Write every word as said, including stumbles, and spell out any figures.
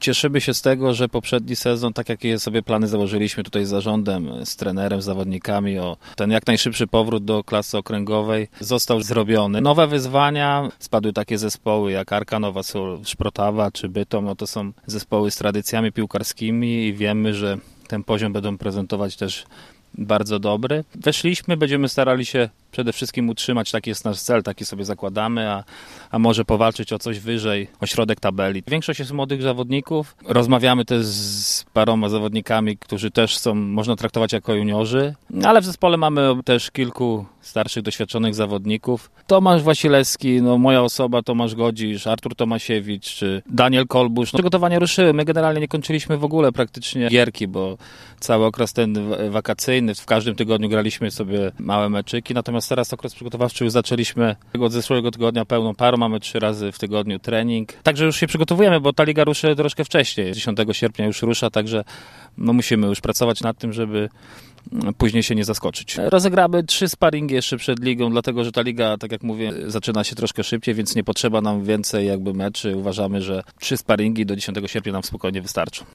Cieszymy się z tego, że poprzedni sezon, tak jakie sobie plany założyliśmy tutaj z zarządem, z trenerem, z zawodnikami, o ten jak najszybszy powrót do klasy okręgowej został zrobiony. Nowe wyzwania, spadły takie zespoły jak Arka Nowa Sól, Szprotawa czy Bytom, no to są zespoły z tradycjami piłkarskimi i wiemy, że ten poziom będą prezentować też bardzo dobry. Weszliśmy, będziemy starali się przede wszystkim utrzymać, taki jest nasz cel, taki sobie zakładamy, a, a może powalczyć o coś wyżej, o środek tabeli. Większość jest młodych zawodników. Rozmawiamy też z paroma zawodnikami, którzy też są, można traktować jako juniorzy, ale w zespole mamy też kilku starszych, doświadczonych zawodników. Tomasz Wasilewski, no moja osoba, Tomasz Godzisz, Artur Tomasiewicz czy Daniel Kolbusz. No, przygotowania ruszyły. My generalnie nie kończyliśmy w ogóle praktycznie gierki, bo cały okres ten wakacyjny, w każdym tygodniu graliśmy sobie małe meczyki, natomiast teraz okres przygotowawczy już zaczęliśmy od zeszłego tygodnia pełną parą, mamy trzy razy w tygodniu trening. Także już się przygotowujemy, bo ta liga ruszy troszkę wcześniej. dziesiątego sierpnia już rusza, także no musimy już pracować nad tym, żeby później się nie zaskoczyć. Rozegramy trzy sparingi jeszcze przed ligą, dlatego że ta liga, tak jak mówię, zaczyna się troszkę szybciej, więc nie potrzeba nam więcej jakby meczy. Uważamy, że trzy sparingi do dziesiątego sierpnia nam spokojnie wystarczą.